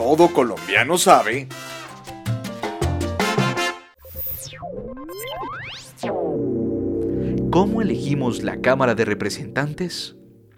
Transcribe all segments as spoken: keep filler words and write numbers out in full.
todo colombiano sabe. ¿Cómo elegimos la Cámara de Representantes?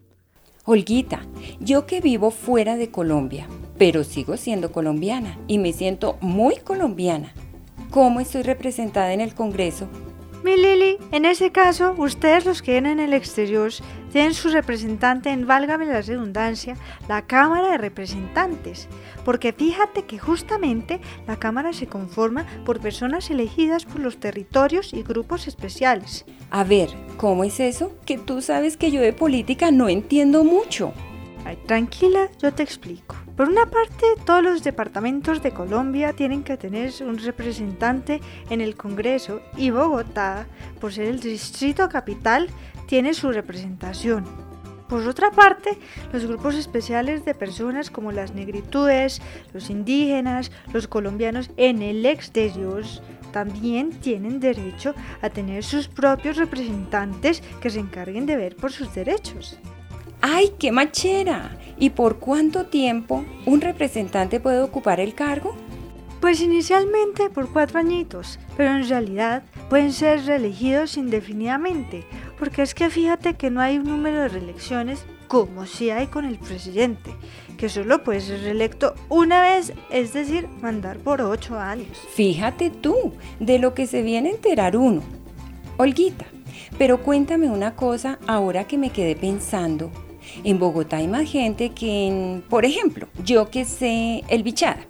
Olguita, yo que vivo fuera de Colombia, pero sigo siendo colombiana y me siento muy colombiana. ¿Cómo estoy representada en el Congreso? Mi Lili, en ese caso, ustedes los que vienen en el exterior tienen su representante en, válgame la redundancia, la Cámara de Representantes. Porque fíjate que justamente la Cámara se conforma por personas elegidas por los territorios y grupos especiales. A ver, ¿cómo es eso? Que tú sabes que yo de política no entiendo mucho. Ay, tranquila, yo te explico. Por una parte, todos los departamentos de Colombia tienen que tener un representante en el Congreso y Bogotá, por ser el distrito capital, tiene su representación. Por otra parte, los grupos especiales de personas como las negritudes, los indígenas, los colombianos en el exterior también tienen derecho a tener sus propios representantes que se encarguen de ver por sus derechos. ¡Ay, qué machera! ¿Y por cuánto tiempo un representante puede ocupar el cargo? Pues inicialmente por cuatro añitos, pero en realidad pueden ser reelegidos indefinidamente, porque es que fíjate que no hay un número de reelecciones como si hay con el presidente, que solo puede ser reelecto una vez, es decir, mandar por ocho años. Fíjate tú, de lo que se viene a enterar uno. Olguita, pero cuéntame una cosa ahora que me quedé pensando. En Bogotá hay más gente que en, por ejemplo, yo que sé, el Bichada.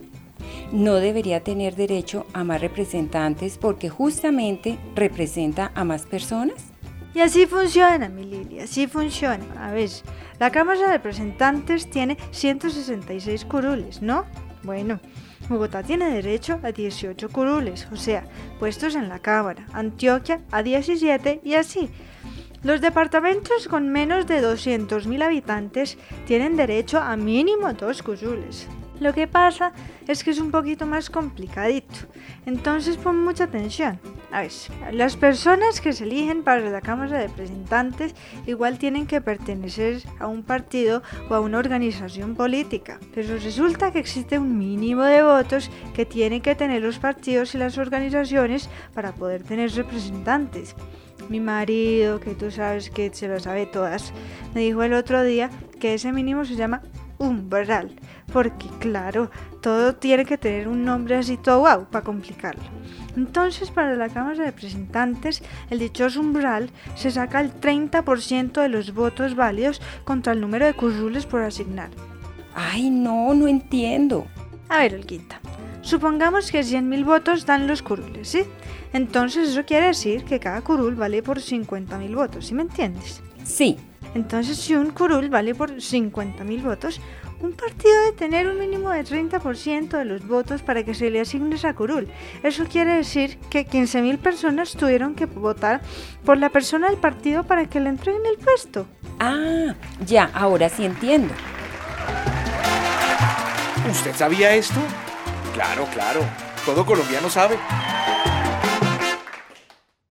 No debería tener derecho a más representantes porque justamente representa a más personas. Y así funciona, mi Lili, así funciona. A ver, la Cámara de Representantes tiene ciento sesenta y seis curules, ¿no? Bueno, Bogotá tiene derecho a dieciocho curules, o sea, puestos en la Cámara, Antioquia a diecisiete y así. Los departamentos con menos de doscientos mil habitantes tienen derecho a mínimo dos curules. Lo que pasa es que es un poquito más complicadito, entonces pon mucha atención. A ver, las personas que se eligen para la Cámara de Representantes igual tienen que pertenecer a un partido o a una organización política, pero resulta que existe un mínimo de votos que tienen que tener los partidos y las organizaciones para poder tener representantes. Mi marido, que tú sabes que se lo sabe todas, me dijo el otro día que ese mínimo se llama umbral, porque claro, todo tiene que tener un nombre así todo guau para complicarlo. Entonces, para la Cámara de Representantes, el dichoso umbral se saca el treinta por ciento de los votos válidos contra el número de curules por asignar. Ay, no, no entiendo. A ver, Olguita, supongamos que cien mil votos dan los curules, ¿sí? Entonces eso quiere decir que cada curul vale por cincuenta mil votos, ¿sí me entiendes? Sí. Entonces, si un curul vale por cincuenta mil votos, un partido debe tener un mínimo de treinta por ciento de los votos para que se le asigne esa curul. Eso quiere decir que quince mil personas tuvieron que votar por la persona del partido para que le entreguen el puesto. Ah, ya, ahora sí entiendo. ¿Usted sabía esto? Claro, claro, todo colombiano sabe.